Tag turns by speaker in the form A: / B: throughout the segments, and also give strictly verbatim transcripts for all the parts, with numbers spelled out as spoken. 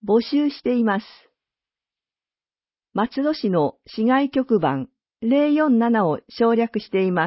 A: 募集しています。松戸市の市外局番ゼロよんななを省略しています。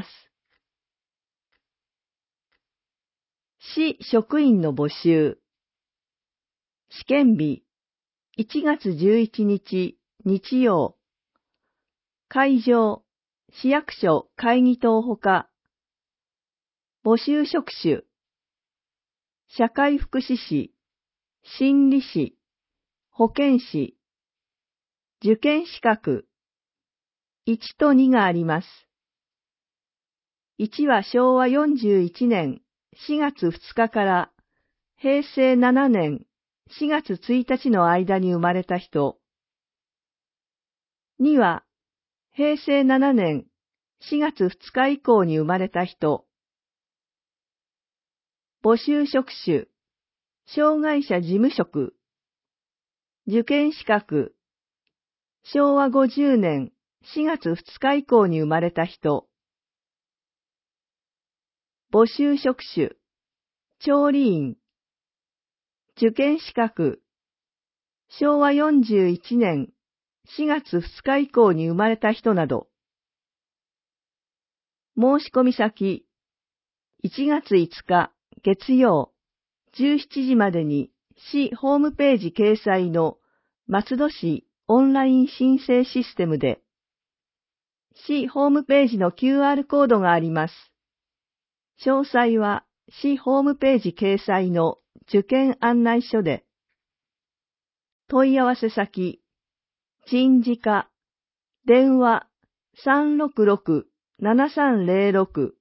A: 市職員の募集。試験日いちがつじゅういちにち日曜。会場市役所会議棟ほか。募集職種社会福祉士、心理士、保健師。受験資格いちとにがあります。いちはしょうわよんじゅういちねんしがつふつかからへいせいななねんしがつついたちの間に生まれた人。にはへいせいななねんしがつふつか以降に生まれた人。募集職種、障害者事務職。受験資格、しょうわごじゅうねんしがつふつか以降に生まれた人。募集職種、調理員。受験資格、しょうわよんじゅういちねんしがつふつか以降に生まれた人など。申し込み先、いちがついつか月曜じゅうしちじまでに市ホームページ掲載の松戸市オンライン申請システムで、市ホームページの キューアール コードがあります。詳細は市ホームページ掲載の受験案内書で。問い合わせ先、人事課、電話 さんろくろくななさんゼロろく。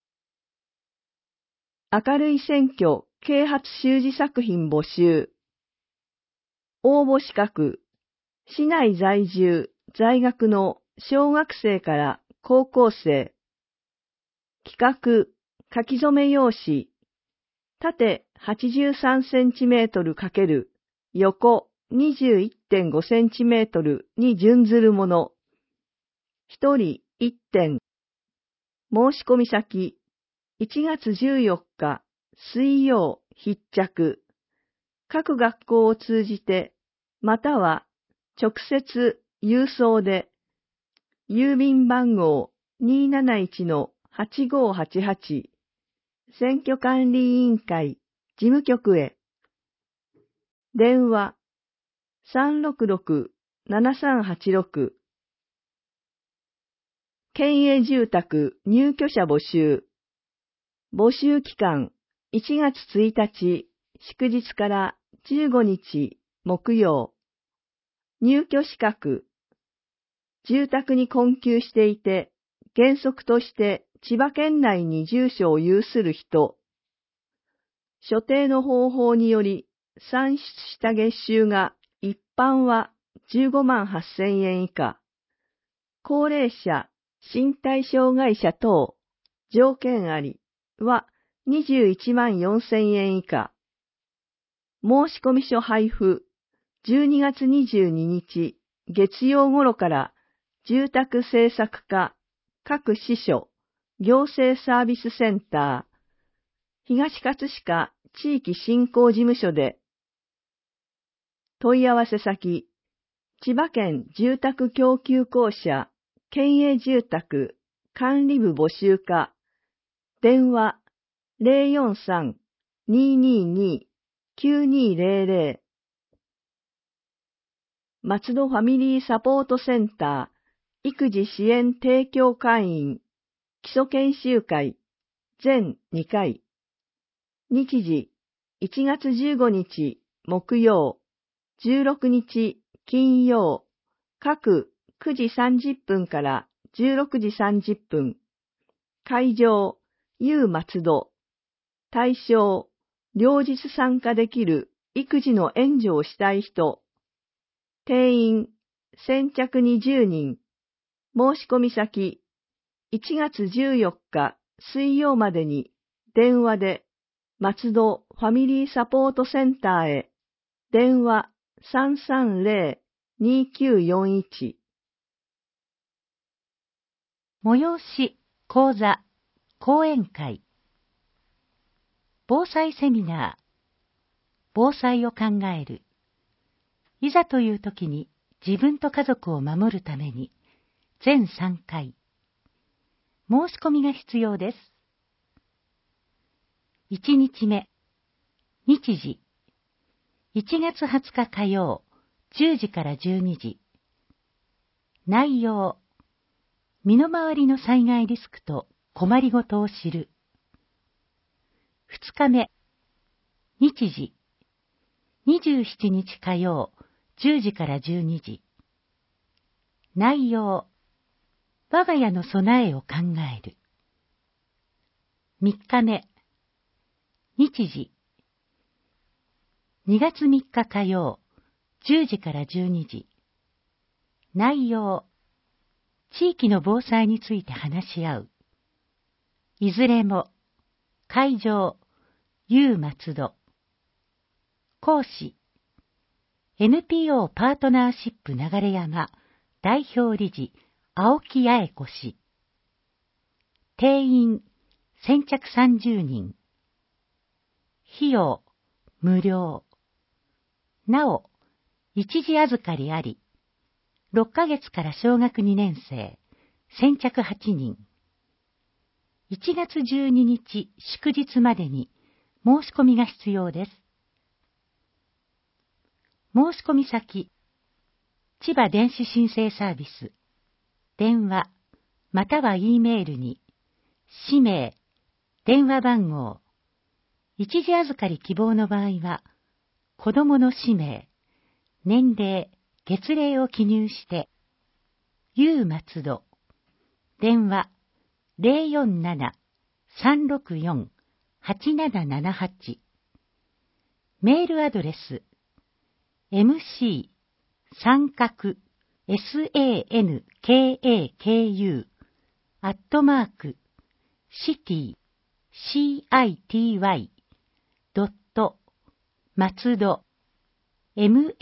A: 明るい選挙啓発習字作品募集。応募資格、市内在住、在学の小学生から高校生。企画、書き初め用紙。縦 はちじゅうさんセンチメートル×横 にじゅういってんごセンチメートルに準ずるもの。一人いってん。申し込み先、いちがつじゅうよっか水曜必着。各学校を通じて、または直接郵送で、郵便番号 にーなないちのはちごーはちはち、選挙管理委員会事務局へ。電話 さんろくろくななさんはちろく。県営住宅入居者募集。募集期間いちがつついたち祝日からじゅうごにち木曜。入居資格。住宅に困窮していて、原則として千葉県内に住所を有する人。所定の方法により算出した月収が一般はじゅうごまんはっせんえん以下。高齢者、身体障害者等、条件ありはにじゅういちまんよんせんえん以下。申込書配布、じゅうにがつにじゅうににち月曜頃から住宅政策課、各支所、行政サービスセンター、東葛飾地域振興事務所で。問い合わせ先、千葉県住宅供給公社、県営住宅、管理部募集課、電話 ゼロよんさん にーにーにー きゅうにーゼロゼロ。松戸ファミリーサポートセンター、育児支援提供会員、基礎研修会、全にかい。日時、いちがつじゅうごにち木曜、じゅうろくにち金曜、各くじさんじゅっぷんからじゅうろくじさんじゅっぷん。会場、U 松戸。対象、両日参加できる育児の援助をしたい人。定員、先着にじゅうにん。申し込み先、いちがつじゅうよっか水曜までに電話で松戸ファミリーサポートセンターへ。電話 さんさんゼロ にきゅうよんいち。
B: 催し、講座、講演会。防災セミナー。防災を考える。 いざという時に自分と家族を守るために全さんかい。申し込みが必要です。いちにちめ、日時、いちがつはつか火曜、じゅうじからじゅうにじ。内容、身の回りの災害リスクと困りごとを知る。ふつかめ、日時、にじゅうしちにち火曜、じゅうじからじゅうにじ。内容、我が家の備えを考える。みっかめ、日時、にがつみっか火曜、じゅうじからじゅうにじ。内容、地域の防災について話し合う。いずれも、会場、U 松戸。講師、エヌピーオー パートナーシップ流山代表理事青木八重子氏。定員、先着さんじゅうにん。費用、無料。なお、一時預かりあり。ろっかげつから小学にねん生、先着はちにん。いちがつじゅうににち祝日までに申し込みが必要です。申し込み先、千葉電子申請サービス、電話、または E メールに、氏名、電話番号、一時預かり希望の場合は、子供の氏名、年齢、月齢を記入して、U 松戸、電話 ゼロよんなな さんろくよん はちななななはち、メールアドレス、エムシー 三角 SANKAKU アットマーク シティ シーアイティーワイ ドット松戸 マ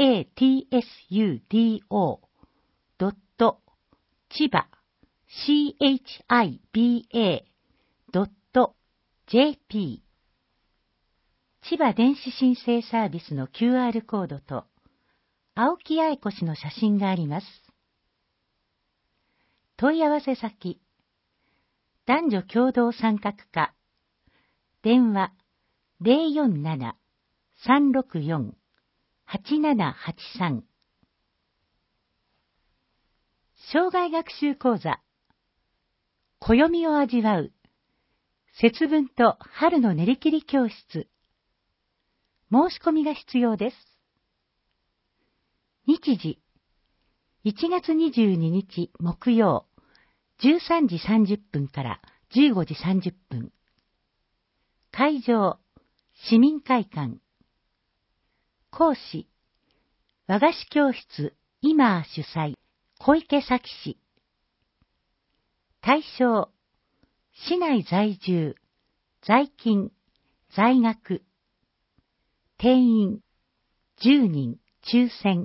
B: ツド ドット千葉 シーエイチアイビーエー ドット ジェーピー 千葉電子申請サービスの キューアール コードと青木八重子氏の写真があります。問い合わせ先、男女共同参画課、電話 ゼロよんなな さんろくよん はちななはちさん。生涯学習講座、暦を味わう、節分と春の練り切り教室。申し込みが必要です。日時、いちがつにじゅうににち木曜、じゅうさんじさんじゅっぷんからじゅうごじさんじゅっぷん。会場、市民会館。講師、和菓子教室今主催、小池咲氏。対象、市内在住、在勤、在学。定員、じゅうにん、抽選。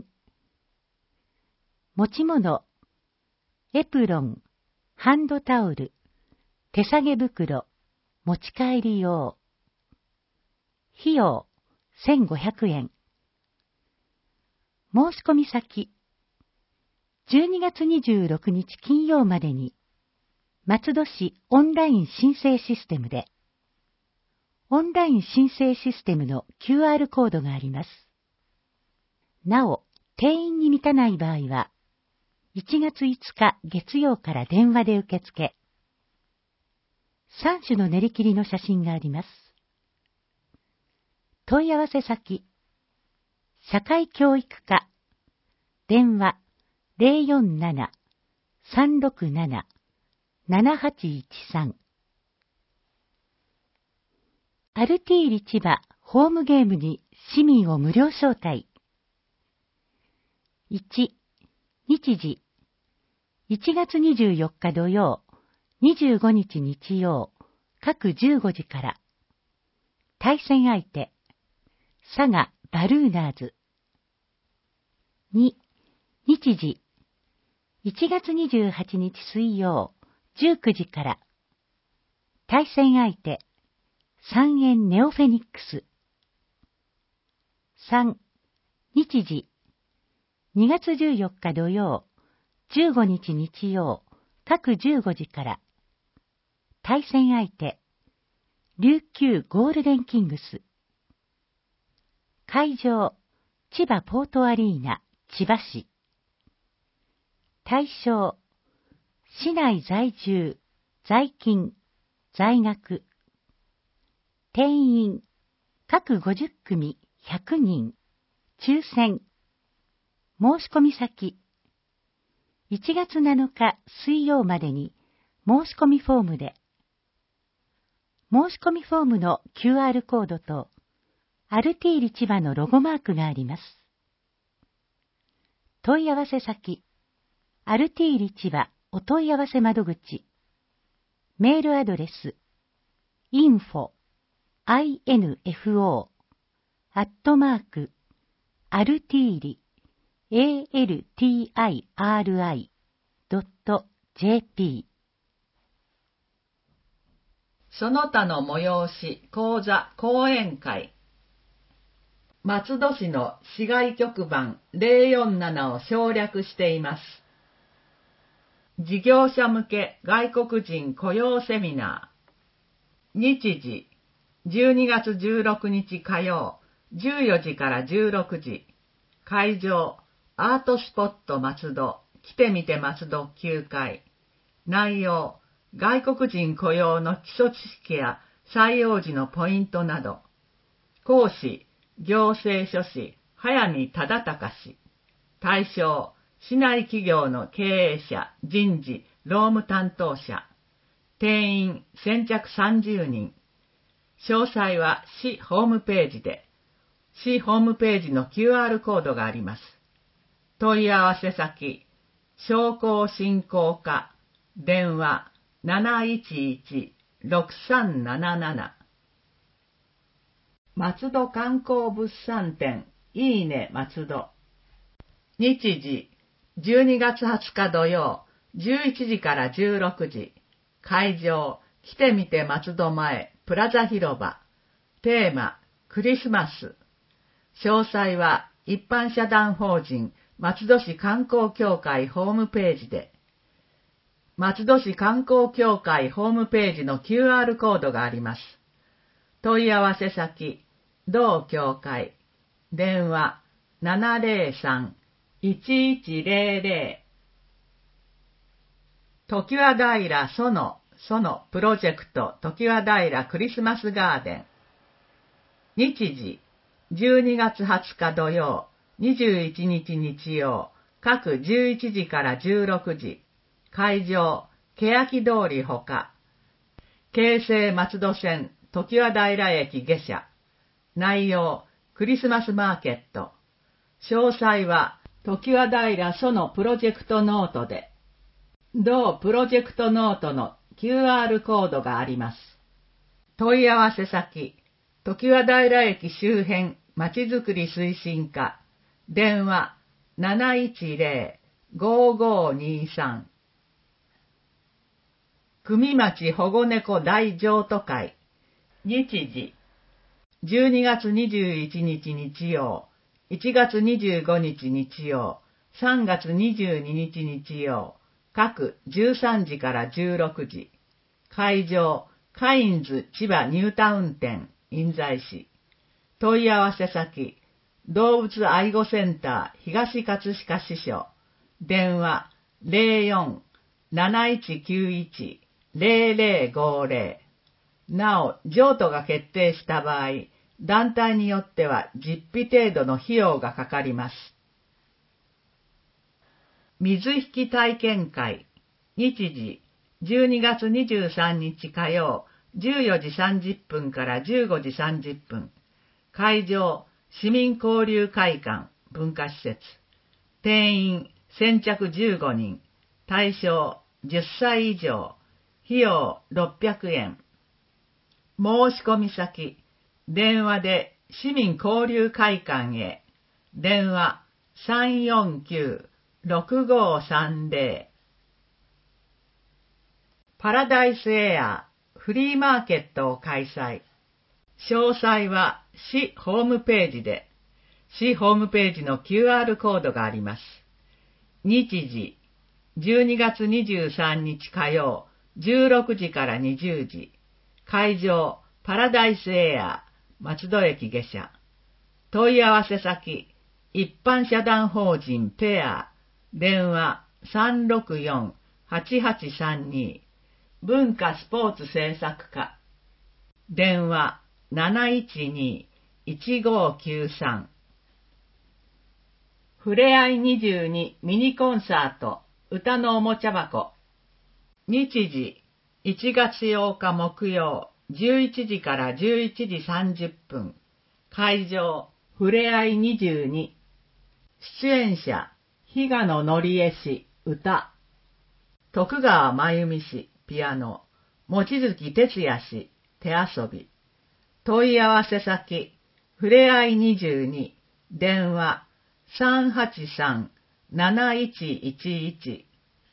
B: 持ち物、エプロン、ハンドタオル、手提げ袋、持ち帰り用。費用、せんごひゃくえん。申し込み先、じゅうにがつにじゅうろくにち金曜までに、松戸市オンライン申請システムで、オンライン申請システムの キューアール コードがあります。なお、定員に満たない場合は、いちがついつか月曜から電話で受付。さん種の練り切りの写真があります。問い合わせ先、社会教育課、電話 ゼロよんなな さんろくなな ななはちいちさん。アルティーリ千葉ホームゲームに市民を無料招待。いち、日時、いちがつにじゅうよっか土曜、にじゅうごにち日曜、各じゅうごじから。対戦相手、佐賀バルーナーズ。に、日時、いちがつにじゅうはちにち水曜、じゅうくじから。対戦相手、三円ネオフェニックス。さん、日時、 にがつじゅうよっか土曜、じゅうごにち日曜、各じゅうごじから。対戦相手、琉球ゴールデンキングス。会場、千葉ポートアリーナ、千葉市。対象、市内在住、在勤、在学。定員、各ごじゅっくみひゃくにん、抽選。申し込み先、いちがつなのか水曜までに申し込みフォームで。申し込みフォームの キューアール コードとアルティーリ千葉のロゴマークがあります。問い合わせ先、アルティーリ千葉お問い合わせ窓口。メールアドレス、インフォ、アイエヌエフオー、アットマーク、アルティーリ、エーエルティーアイアールアイ、ドットジェーピー。
C: その他の催し、講座、講演会。松戸市の市外局番ゼロよんななを省略しています。事業者向け外国人雇用セミナー。日時、じゅうにがつじゅうろくにち火曜、じゅうよじからじゅうろくじ。会場、アートスポット松戸、来てみて松戸きゅうかい。内容、外国人雇用の基礎知識や採用時のポイントなど。講師、行政書士、早見忠敬氏。対象、市内企業の経営者、人事、労務担当者。定員、先着さんじゅうにん。詳細は市ホームページで。市ホームページの キューアール コードがあります。問い合わせ先、商工振興課、電話 なないちいち ろくさんなななな。松戸観光物産展、いいね松戸。日時、じゅうにがつはつか土曜、じゅういちじからじゅうろくじ。会場、来てみて松戸前、プラザ広場。テーマ、クリスマス。詳細は一般社団法人松戸市観光協会ホームページで。松戸市観光協会ホームページの キューアール コードがあります。問い合わせ先、同協会。電話 ななゼロさん いちいちゼロゼロ。常盤平その、そのプロジェクト常盤平クリスマスガーデン。日時、じゅうにがつはつか土曜、にじゅういちにち日曜、各じゅういちじからじゅうろくじ。会場、欅通りほか。京成松戸線常盤平駅下車。内容、クリスマスマーケット。詳細は、常盤平そのプロジェクトノートで。同プロジェクトノートの キューアール コードがあります。問い合わせ先、常盤平駅周辺まちづくり推進課。電話 なないちゼロ ごーごーにーさん。組町保護猫大譲渡会。日時、じゅうにがつにじゅういちにち日曜、いちがつにじゅうごにち日曜、さんがつにじゅうににち日曜、各じゅうさんじからじゅうろくじ。会場、カインズ千葉ニュータウン店、印西市。問い合わせ先、動物愛護センター東葛飾支所。電話 ゼロよん なないちきゅういち ゼロゼロごーゼロ。なお、譲渡が決定した場合、団体によっては実費程度の費用がかかります。水引体験会。日時、じゅうにがつにじゅうさんにち火曜、じゅうよじさんじゅっぷんからじゅうごじさんじゅっぷん。会場、市民交流会館、文化施設。定員、先着じゅうごにん。対象、じゅっさい以上。費用、ろっぴゃくえん。申し込み先、電話で市民交流会館へ。電話、さんよんきゅう ろくごーさんゼロ。パラダイスエアフリーマーケットを開催。詳細は市ホームページで。 市ホームページの キューアール コードがあります。日時、じゅうにがつにじゅうさんにち火曜、じゅうろくじからにじゅうじ。会場、パラダイスエア、松戸駅下車。問い合わせ先、一般社団法人ペア、電話 さんろくよん はちはちさんに、文化スポーツ制作課、電話 なないちに いちごきゅうさん。ふれあいにじゅうにミニコンサート、歌のおもちゃ箱。日時、いちがつようか木曜、じゅういちじからじゅういちじさんじゅっぷん。会場、ふれあいにじゅうに。出演者、比嘉野則恵氏、歌。徳川真由美氏、ピアノ。望月哲也氏、手遊び。問い合わせ先、ふれあいにじゅうに、電話 さんはちさん なないちいちいち。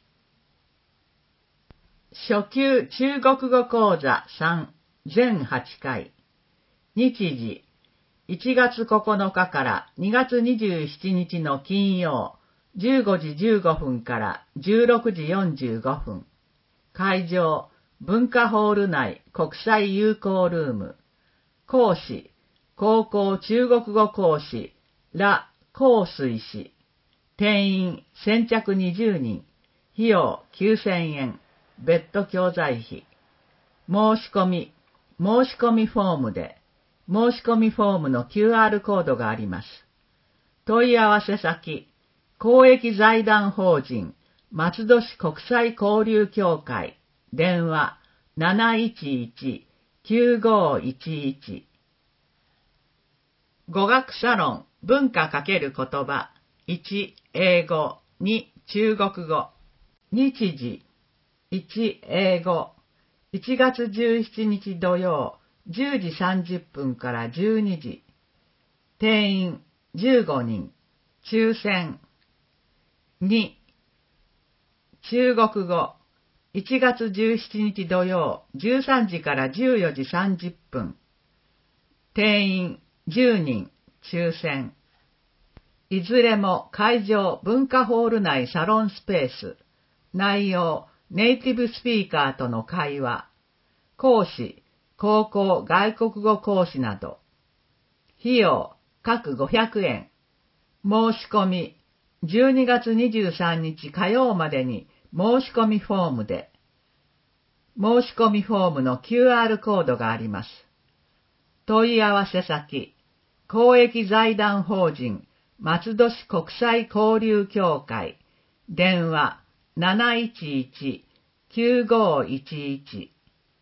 C: 初級中国語講座さん、全はちかい。日時、いちがつここのかからにがつにじゅうしちにちの金曜、じゅうごじじゅうごふんからじゅうろくじよんじゅうごふん。会場、文化ホール内国際友好ルーム。講師、高校中国語講師、羅光水氏。定員先着にじゅうにん。費用きゅうせんえん。別途教材費。申し込み、申し込みフォームで、申し込みフォームの キューアール コードがあります。問い合わせ先、公益財団法人、松戸市国際交流協会、電話 なないちいち きゅうごいちいち。語学サロン、文化×言葉、いち、英語、に、中国語。日時、いち、英語、いちがつじゅうしちにち土曜、じゅうじさんじゅっぷんからじゅうにじ。定員じゅうごにん、抽選。に、中国語、いちがつじゅうしちにち土曜、じゅうさんじからじゅうよじさんじゅっぷん。定員じゅうにん、抽選。いずれも会場文化ホール内サロンスペース。内容、ネイティブスピーカーとの会話。講師、高校外国語講師など。費用、各ごひゃくえん。申し込み、じゅうにがつにじゅうさんにち火曜までに申し込みフォームで。申し込みフォームの キューアール コードがあります。問い合わせ先、公益財団法人、松戸市国際交流協会、電話 なないちいち きゅうごいちいち。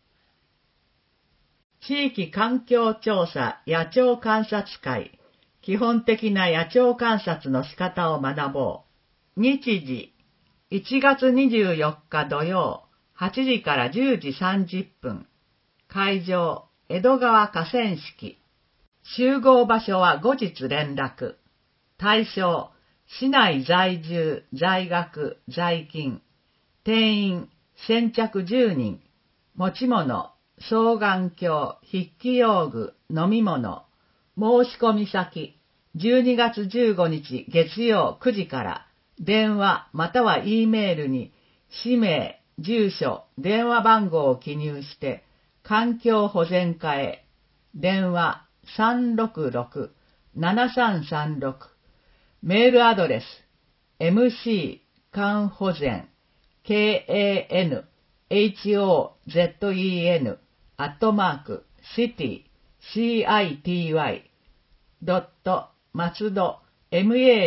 C: 地域環境調査野鳥観察会、基本的な野鳥観察の仕方を学ぼう。日時、いちがつにじゅうよっか土曜、はちじからじゅうじさんじゅっぷん。会場、江戸川河川敷。集合場所は後日連絡。対象、市内在住、在学、在勤。定員、先着じゅうにん。持ち物、双眼鏡、筆記用具、飲み物。申し込み先、じゅうにがつじゅうごにち月曜くじから、電話または E メールに、氏名、住所、電話番号を記入して、環境保全課へ、電話 さんろくろく ななさんさんろく、メールアドレス、エムシー 間保全、ケーエーエヌエイチオーゼットイーエヌ アットマーク、シティ、シーアイティーワイ、ドット、松戸、マ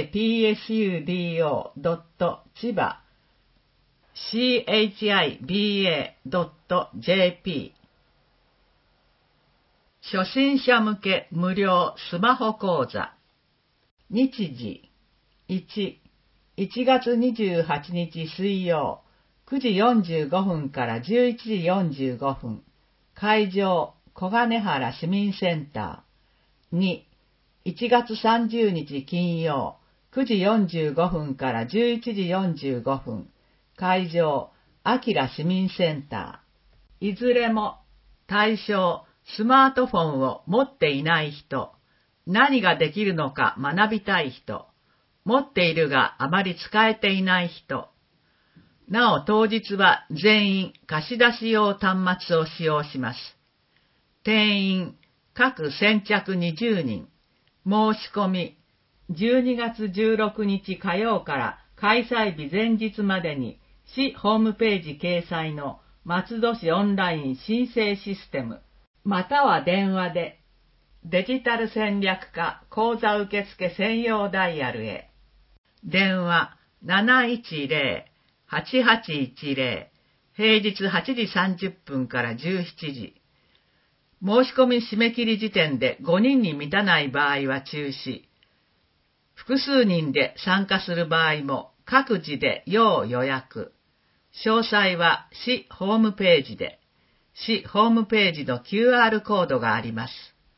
C: ツド、ドット、千葉、シーエイチアイビーエードットジェーピー。初心者向け無料スマホ講座。日時、いち、いちがつにじゅうはちにち水曜、くじよんじゅうごふんからじゅういちじよんじゅうごふん。会場、小金原市民センター。に、いちがつさんじゅうにち金曜、くじよんじゅうごふんからじゅういちじよんじゅうごふん。会場、あきら市民センター。いずれも、対象、スマートフォンを持っていない人、 何ができるのか学びたい人、持っているがあまり使えていない人、なお当日は全員貸し出し用端末を使用します。定員各先着にじゅうにん、申し込みじゅうにがつじゅうろくにち火曜から開催日前日までに市ホームページ掲載の松戸市オンライン申請システム、または電話でデジタル戦略課講座受付専用ダイヤルへ。電話 なないちぜろ はちはちいちぜろ、平日はちじさんじゅっぷんからじゅうしちじ。申し込み締め切り時点でごにんに満たない場合は中止。複数人で参加する場合も各自で要予約。詳細は市ホームページで、市ホームページの キューアール コードがあります。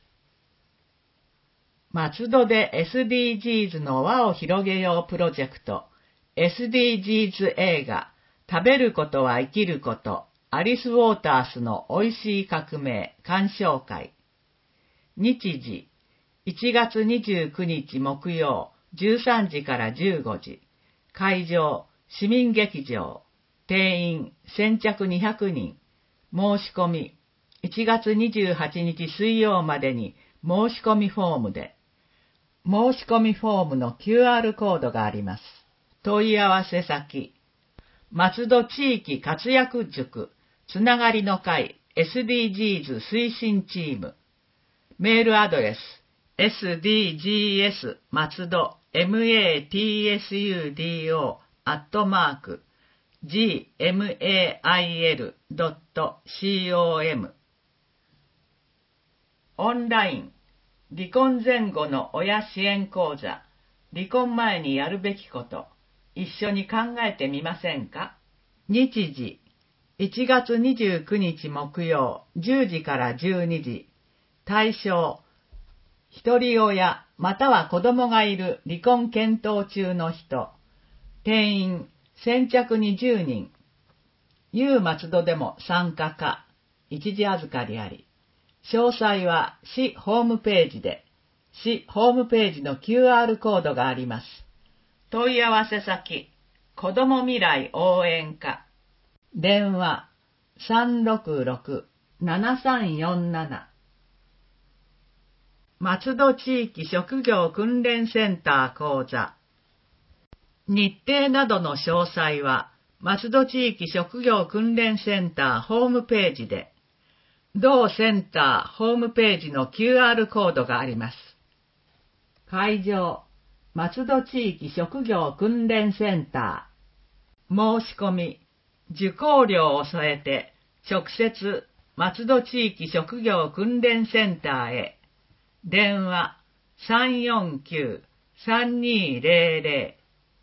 C: 松戸で エスディージーズ の輪を広げようプロジェクト、エスディージーズ 映画、食べることは生きること、アリス・ウォータースの美味しい革命鑑賞会。日時、いちがつにじゅうくにち木曜、じゅうさんじからじゅうごじ。会場、市民劇場。定員、先着にひゃくにん。申し込み、いちがつにじゅうはちにち水曜までに申し込みフォームで。申し込みフォームの キューアール コードがあります。問い合わせ先、松戸地域活躍塾、つながりの会 エスディージーズ 推進チーム。メールアドレス、エスディージーエス 松戸 マツド アットマーク ジーエムエーアイエルドットコム。オンライン、離婚前後の親支援講座、離婚前にやるべきこと、一緒に考えてみませんか？日時、いちがつにじゅうくにち木曜、じゅうじからじゅうにじ。対象、一人親または子供がいる離婚検討中の人。定員、先着にじゅうにん。U 松戸でも参加か、一時預かりあり。詳細は市ホームページで、市ホームページの キューアール コードがあります。問い合わせ先、子ども未来応援課。電話 さんろくろく ななさんよんなな。松戸地域職業訓練センター講座。日程などの詳細は、松戸地域職業訓練センターホームページで、同センターホームページの キューアール コードがあります。会場、松戸地域職業訓練センター。申し込み、受講料を添えて、直接、松戸地域職業訓練センターへ。電話 さんよんきゅう さんにーぜろぜろ。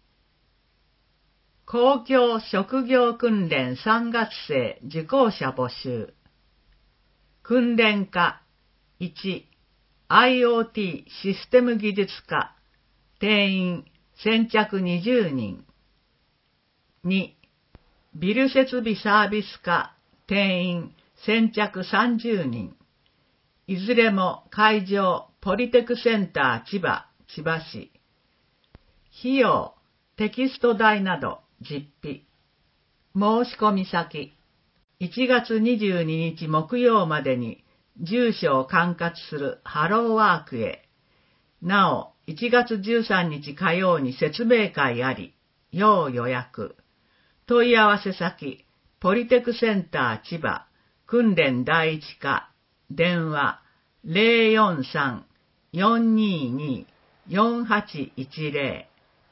C: 公共職業訓練さんがつ生受講者募集。訓練科いち、アイオーティー システム技術科。定員、先着にじゅうにん。に、ビル設備サービス科。定員、先着さんじゅうにん。いずれも会場ポリテクセンター千葉、千葉市。費用、テキスト代など実費。申し込み先、いちがつにじゅうににち木曜までに住所を管轄するハローワークへ。なお、いちがつじゅうさんにち火曜に説明会あり、要予約。問い合わせ先、ポリテクセンター千葉、訓練第一課。電話 ゼロよんさん よんにーにー よんはちいちぜろ。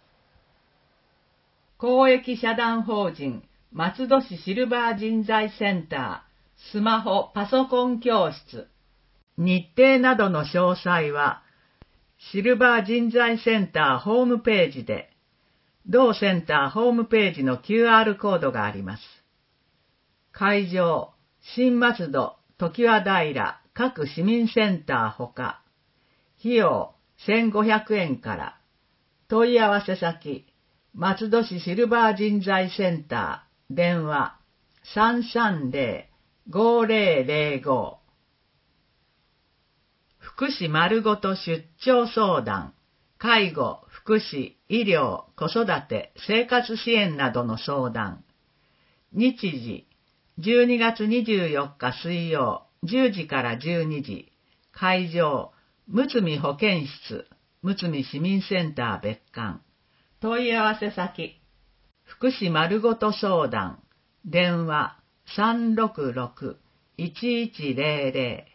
C: 公益社団法人松戸市シルバー人材センタースマホパソコン教室。日程などの詳細はシルバー人材センターホームページで、同センターホームページの キューアール コードがあります。会場、新松戸常盤平各市民センターほか。費用せんごひゃくえんから。問い合わせ先、松戸市シルバー人材センター。電話 さんさんぜろ ごぜろぜろご。 福祉丸ごと出張相談、介護、福祉、医療、子育て、生活支援などの相談。日時、じゅうにがつにじゅうよっか水曜、じゅうじからじゅうにじ。会場、むつみ保健室、むつみ市民センター別館。問い合わせ先、福祉丸ごと相談、電話 さんろくろく いちいちゼロゼロ